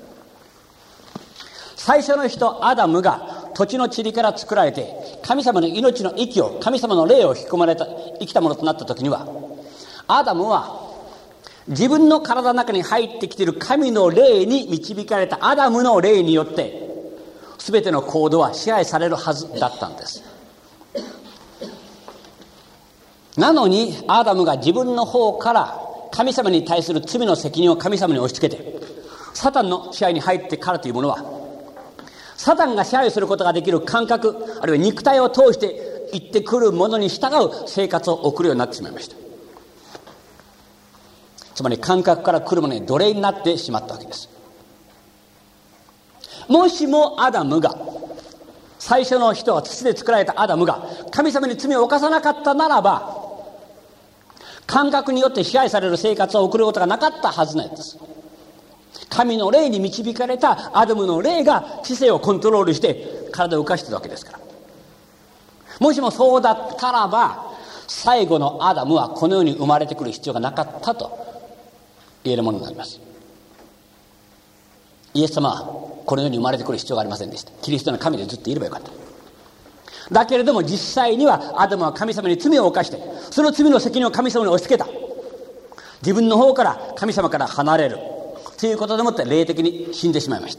最初の人アダムが土地の塵から作られて神様の命の息を、神様の霊を引き込まれた生きたものとなった時には、アダムは自分の体の中に入ってきている神の霊に導かれたアダムの霊によって全ての行動は支配されるはずだったんです。なのにアダムが自分の方から神様に対する罪の責任を神様に押し付けてサタンの支配に入ってからというものは、サタンが支配することができる感覚、あるいは肉体を通して言ってくるものに従う生活を送るようになってしまいました。つまり感覚から来るものに奴隷になってしまったわけです。もしもアダムが、最初の人は土で作られたアダムが神様に罪を犯さなかったならば、感覚によって支配される生活を送ることがなかったはずなんです。神の霊に導かれたアダムの霊が知性をコントロールして体を浮かしているわけですから。もしもそうだったらば、最後のアダムはこの世に生まれてくる必要がなかったと言えるものになります。イエス様はこの世に生まれてくる必要がありませんでした。キリストの神でずっといればよかった。だけれども実際にはアダムは神様に罪を犯して、その罪の責任を神様に押し付けた。自分の方から神様から離れるということでもって霊的に死んでしまいました。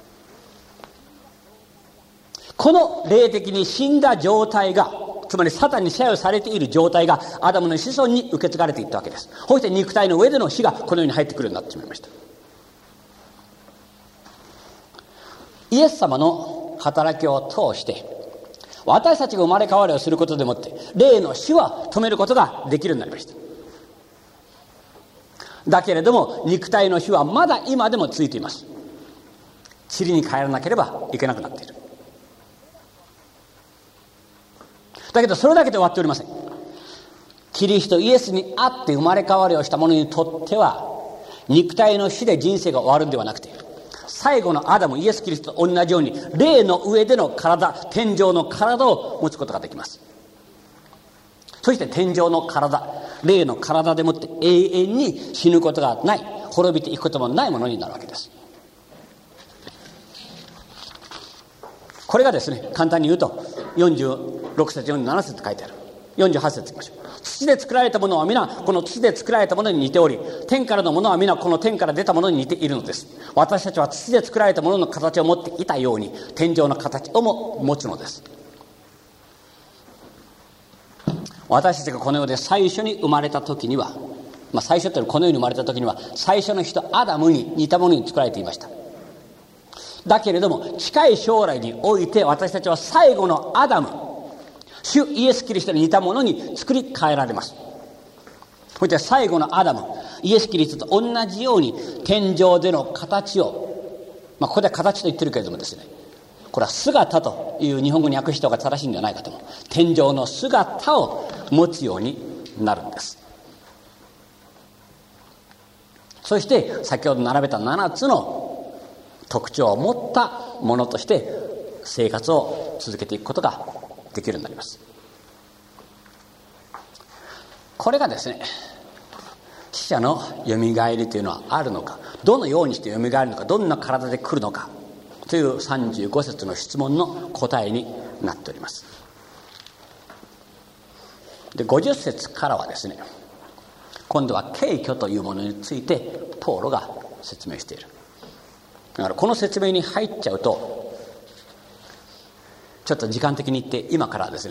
この霊的に死んだ状態が、つまりサタンに支配されている状態がアダムの子孫に受け継がれていったわけです。そして肉体の上での死がこの世に入ってくるようになってしまいました。イエス様の働きを通して私たちが生まれ変わりをすることでもって霊の死は止めることができるようになりました。だけれども肉体の死はまだ今でも続いています。塵に帰らなければいけなくなっている。だけどそれだけで終わっておりません。キリストイエスにあって生まれ変わりをした者にとっては、肉体の死で人生が終わるんではなくて、最後のアダムイエス・キリストと同じように霊の上での体、天上の体を持つことができます。そして天上の体、霊の体でもって永遠に死ぬことがない、滅びていくこともないものになるわけです。これがですね、簡単に言うと46節47節書いてある。48節いきましょう。土で作られたものは皆この土で作られたものに似ており、天からのものは皆この天から出たものに似ているのです。私たちは土で作られたものの形を持っていたように天上の形をも持つのです。私たちがこの世で最初に生まれた時には最初というのはこの世に生まれた時には最初の人アダムに似たものに作られていました。だけれども近い将来において私たちは最後のアダム、主イエス・キリストに似たものに作り変えられます。そして最後のアダム、イエス・キリストと同じように天上での形を、ここで形と言ってるけれどもですね、これは姿という日本語に訳した方が正しいんじゃないかと思う。天上の姿を持つようになるんです。そして先ほど並べた7つの特徴を持ったものとして生活を続けていくことができるようになります。これがですね、死者のよみがえりというのはあるのか、どのようにしてよみがえるのか、どんな体で来るのかという35節の質問の答えになっております。で50節からはですね、今度は敬虚というものについてポーロが説明している。だからこの説明に入っちゃうとちょっと時間的に言って今からはですね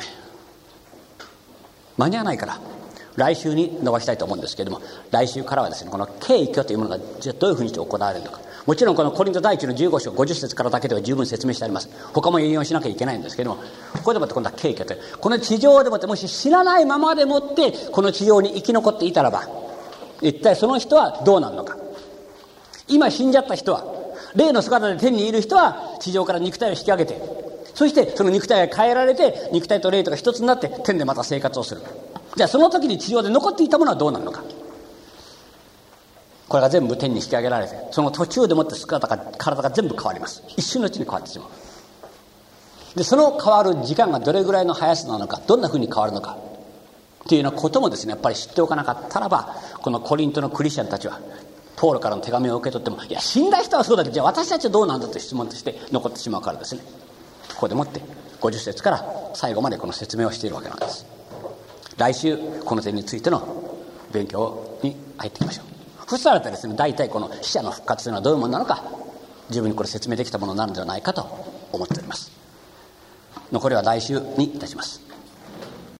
間に合わないから来週に伸ばしたいと思うんですけれども、来週からはですね、この敬虚というものがじゃあどういうふうにして行われるのか、もちろんこのコリント第一の15章50節からだけでは十分説明してあります。他も引用しなきゃいけないんですけれども、ここでもって今度は敬虚という、この地上でもってもし知らないままでもってこの地上に生き残っていたらば一体その人はどうなるのか。今死んじゃった人は、霊の姿で天にいる人は地上から肉体を引き上げて、そしてその肉体が変えられて肉体と霊とが一つになって天でまた生活をする。じゃあその時に地上で残っていたものはどうなるのか。これが全部天に引き上げられて、その途中でもって体が全部変わります。一瞬のうちに変わってしまう。でその変わる時間がどれぐらいの速さなのか、どんなふうに変わるのかというようなこともですね、やっぱり知っておかなかったらば、このコリントのクリスチャンたちはポーロからの手紙を受け取っても、いや死んだ人はそうだけど、じゃあ私たちはどうなんだという質問として残ってしまうからですね、ここでもって50節から最後までこの説明をしているわけなんです。来週この点についての勉強に入っていきましょう。そしたらですね、大体この死者の復活というのはどういうものなのか十分にこれ説明できたものになるのではないかと思っております。残りは来週にいたします。